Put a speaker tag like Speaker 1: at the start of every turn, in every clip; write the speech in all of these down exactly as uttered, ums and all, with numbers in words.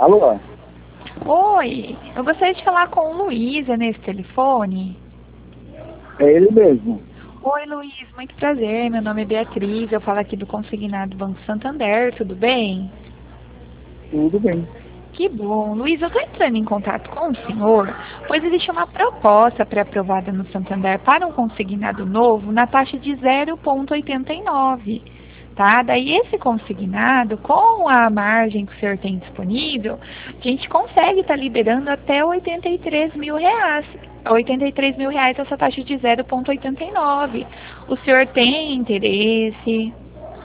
Speaker 1: Alô?
Speaker 2: Oi, eu gostaria de falar com o Luiz, é nesse telefone?
Speaker 1: É ele mesmo.
Speaker 2: Oi, Luiz, muito prazer, meu nome é Beatriz, eu falo aqui do Consignado Banco Santander, tudo bem?
Speaker 1: Tudo bem.
Speaker 2: Que bom. Luiz, eu estou entrando em contato com o senhor, pois existe uma proposta pré-aprovada no Santander para um consignado novo na taxa de zero vírgula oitenta e nove. Tá? Daí esse consignado, com a margem que o senhor tem disponível, a gente consegue estar tá liberando até oitenta e três mil reais. oitenta e três mil reais essa taxa de zero vírgula oitenta e nove. O senhor tem interesse?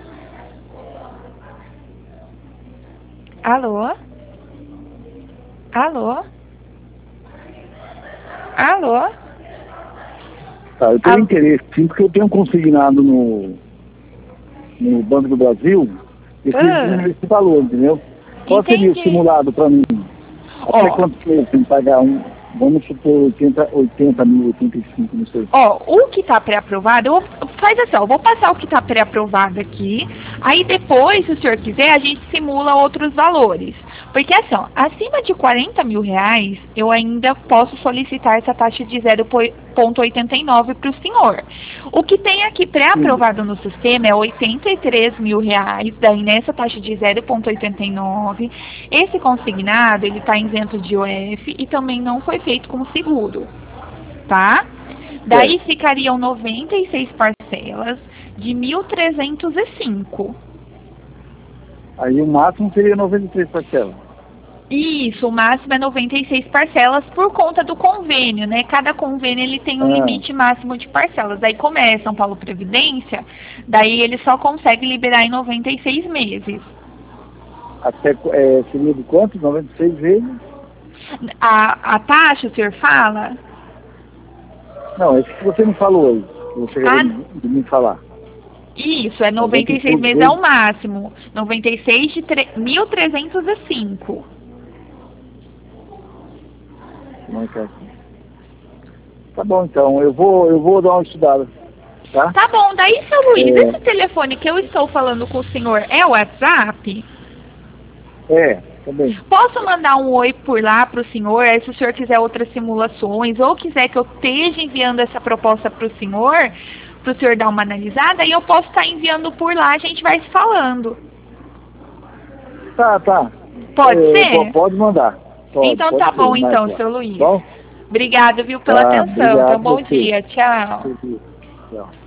Speaker 2: Alô? Alô? Alô?
Speaker 1: Tá, eu tenho
Speaker 2: Alô?
Speaker 1: interesse, sim, porque eu tenho consignado no, no Banco do Brasil esse,
Speaker 2: Ah.
Speaker 1: esse valor, entendeu? Qual seria o
Speaker 2: Entendi.
Speaker 1: simulado para mim? Até
Speaker 2: Ó.
Speaker 1: quantos meses tem que pagar um? Vamos supor oitenta, oitenta mil, oitenta e cinco, não sei.
Speaker 2: Ó, o que está pré-aprovado, eu vou- faz assim, ó, eu vou passar o que está pré-aprovado aqui, aí depois, se o senhor quiser, a gente simula outros valores. Porque assim, ó, acima de quarenta mil reais, eu ainda posso solicitar essa taxa de zero vírgula oitenta e nove para o senhor. O que tem aqui pré-aprovado no sistema é oitenta e três mil reais, daí nessa taxa de zero vírgula oitenta e nove. Esse consignado, ele está isento de O F e também não foi feito com seguro. Tá? Daí
Speaker 1: É.
Speaker 2: ficariam noventa e seis parcelas de mil trezentos e cinco.
Speaker 1: Aí o máximo seria noventa e três parcelas.
Speaker 2: Isso, o máximo é noventa e seis parcelas por conta do convênio, né? Cada convênio ele tem um
Speaker 1: Ah.
Speaker 2: limite máximo de parcelas. Daí como é São Paulo Previdência, daí ele só consegue liberar em noventa e seis meses.
Speaker 1: Até, é, seria de quanto? noventa e seis vezes?
Speaker 2: A, a taxa, o senhor fala?
Speaker 1: Não, esse que você me falou aí, que você
Speaker 2: Ah,
Speaker 1: acabou de, de me falar.
Speaker 2: Isso, é noventa e seis meses é o máximo. noventa e seis de mil trezentos e cinco.
Speaker 1: Não quer assim. Tá bom, então, eu vou, eu vou dar uma estudada, tá?
Speaker 2: Tá bom, daí, seu Luiz,
Speaker 1: É.
Speaker 2: esse telefone que eu estou falando com o senhor é o WhatsApp?
Speaker 1: É, também.
Speaker 2: Posso mandar um oi por lá para o senhor, aí se o senhor quiser outras simulações, ou quiser que eu esteja enviando essa proposta para o senhor, para o senhor dar uma analisada, aí eu posso estar enviando por lá, a gente vai se falando.
Speaker 1: Tá, tá.
Speaker 2: Pode
Speaker 1: É,
Speaker 2: ser?
Speaker 1: po- Pode mandar. Pode,
Speaker 2: Então
Speaker 1: pode
Speaker 2: tá
Speaker 1: ser,
Speaker 2: bom,
Speaker 1: mais
Speaker 2: então,
Speaker 1: claro.
Speaker 2: seu Luiz.
Speaker 1: Bom?
Speaker 2: Obrigado, viu, pela
Speaker 1: Tá,
Speaker 2: atenção.
Speaker 1: obrigado
Speaker 2: Então, bom
Speaker 1: você.
Speaker 2: dia. Tchau.
Speaker 1: Tchau.